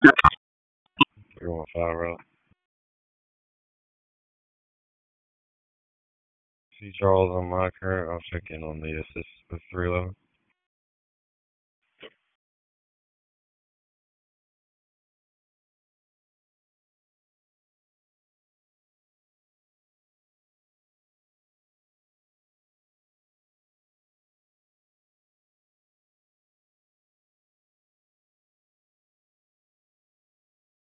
315 route. See Charles on my current. I'll check in on the assist with 311.